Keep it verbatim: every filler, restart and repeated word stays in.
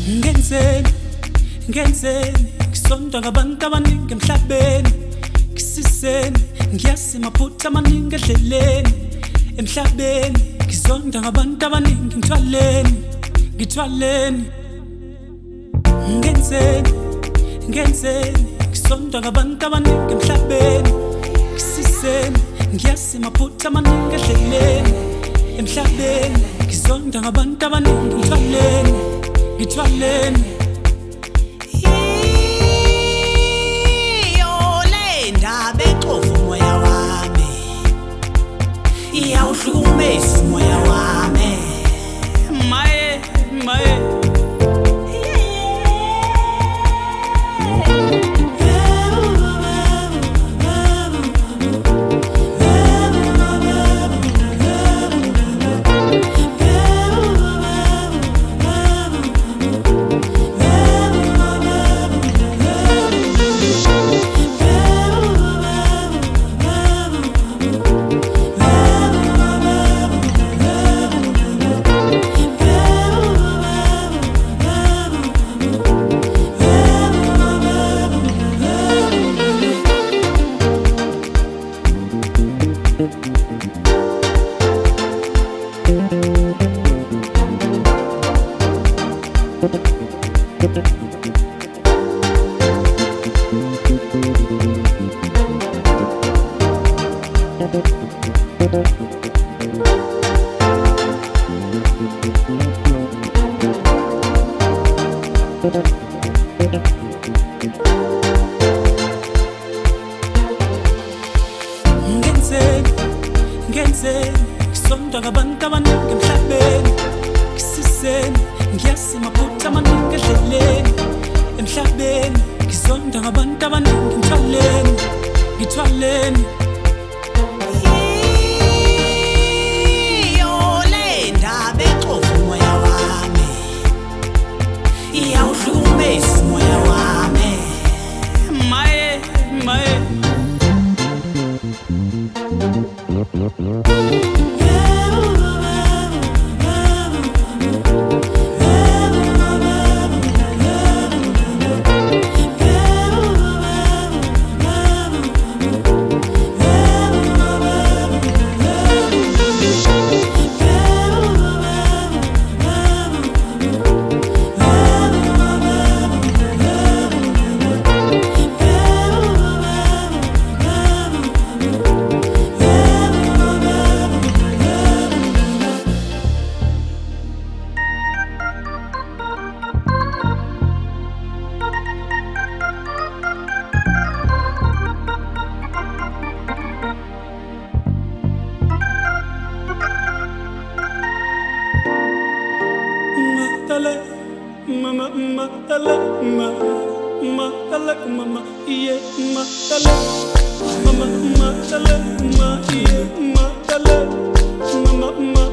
Ngenzeni, ngenzeni, ngisonda ngabantu abaningi emhlabeni. Ngisiseni, ngiyasi maphutha amaningi endleleni. Emhlabeni, ngizonda ngabantu abaningi ngithwaleni, ngithwaleni. Ngenzeni, ngenzeni, ngisonda ngabantu abaningi emhlabeni. Ngisiseni, ngiyasi maphutha amaningi endleleni. Emhlabeni, ngizonda ngabantu abaningi ngithwaleni, ngithwaleni. Iyawuhlukumeza umoya wami, maye maye. Ngenzeni, ngenzeni, ngisonda ngabantu abaningi emhlabeni. Ngisiseni, ngiyasi maphutha amaningi endleleni. Emhlabeni, ngizonda ngabantu abaningi ngithwaleni, ngithwaleni. Iyawuhlukumeza umoya wami, maye maye. Mama, mama, tala, mama, mama, tala, mama, yeah, mama, tala, mama, mama, tala, mama, yeah, mama, tala, mama, mama.